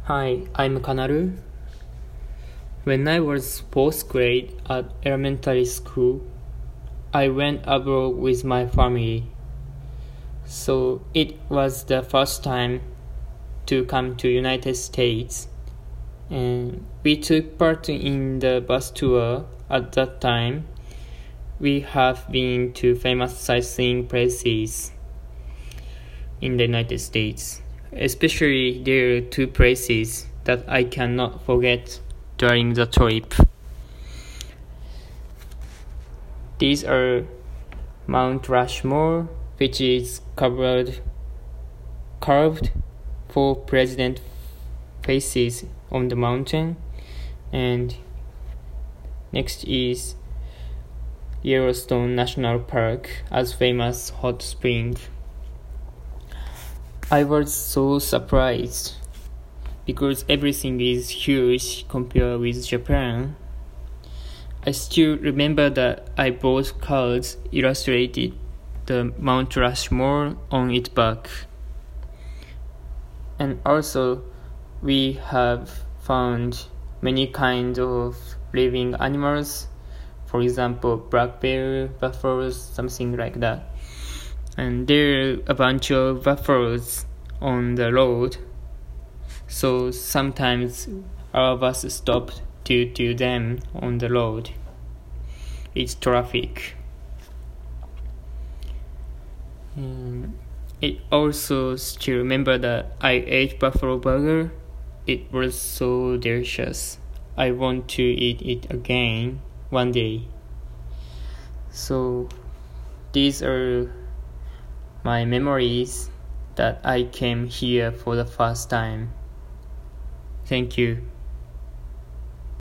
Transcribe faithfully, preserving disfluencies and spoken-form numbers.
Hi, I'm Kanaru. When I was fourth grade at elementary school, I went abroad with my family. So it was the first time to come to United States, and we took part in the bus tour. At that time, we have been to famous sightseeing places in the United States. Especially there are two places that I cannot forget during the trip. These are Mount Rushmore, which is covered, carved for president faces on the mountain, and next is Yellowstone National Park as famous hot spring. I was so surprised because everything is huge compared with Japan. I still remember that I bought cards illustrated the Mount Rushmore on its back. And also, we have found many kinds of living animals, for example, black bear, buffaloes, something like that. And there are a bunch of buffaloes on the road, so sometimes our bus stopped due to them on the road. It's traffic. Um, it also still remember that I ate buffalo burger. It was so delicious. I want to eat it again one day. So these are my memories that I came here for the first time. Thank you.